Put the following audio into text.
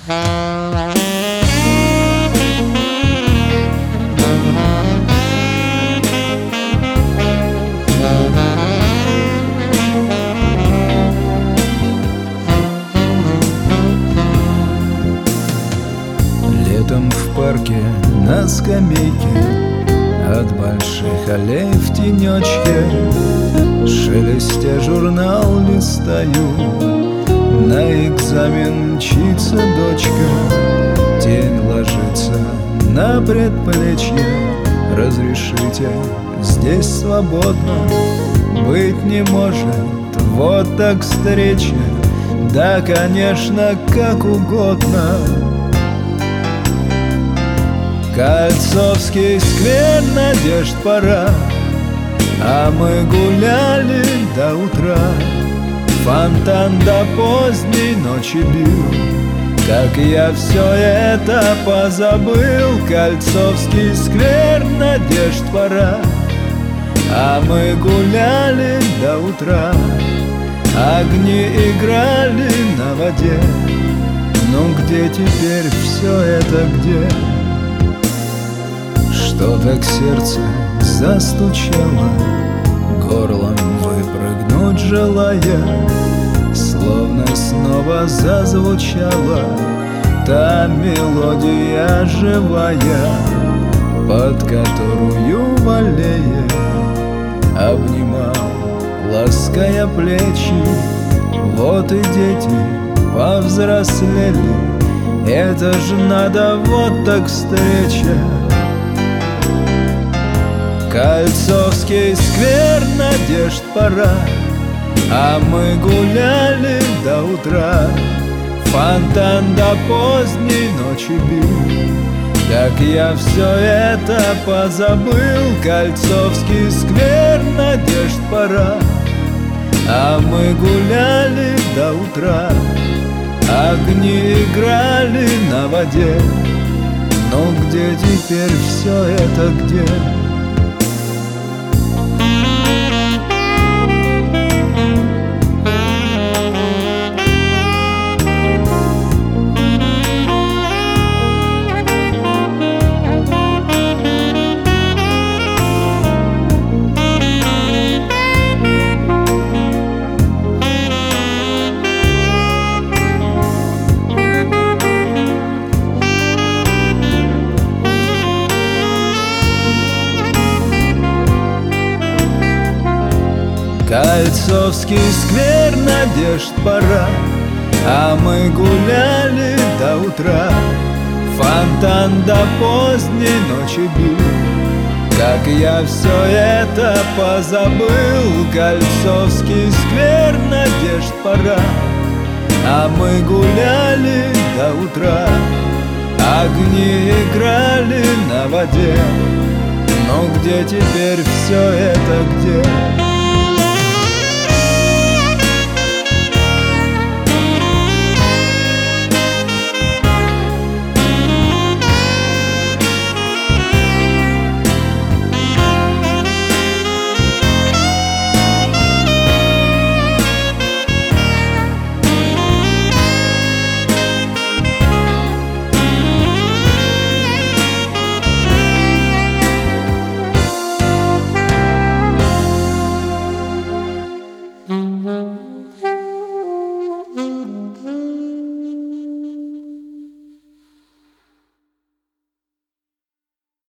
Летом в парке на скамейке от больших аллей в тенечке, шелестя журнал листаю. На экзамен мчится дочка, тень ложится на предплечье. Разрешите, здесь свободно быть не может. Вот так встреча, да, конечно, как угодно. Кольцовский сквер, надежд пора, а мы гуляли до утра. Фонтан до поздней ночи бил, как я все это позабыл. Кольцовский сквер, надежд пора, а мы гуляли до утра. Огни играли на воде, ну где теперь все это, где? Что так сердце застучало, горлом выпрыгнуть желая, словно снова зазвучала та мелодия живая, под которую в аллее обнимал, лаская плечи. Вот и дети повзрослели, это ж надо, вот так встреча. Кольцовский сквер, надежд пора, а мы гуляли до утра. Фонтан до поздней ночи бил, как я все это позабыл. Кольцовский сквер, надежд пора, а мы гуляли до утра. Огни играли на воде, но где теперь все это, где? Кольцовский сквер, надежд пора, а мы гуляли до утра. Фонтан до поздней ночи бил, как я все это позабыл. Кольцовский сквер, надежд пора, а мы гуляли до утра. Огни играли на воде, но где теперь все это, где?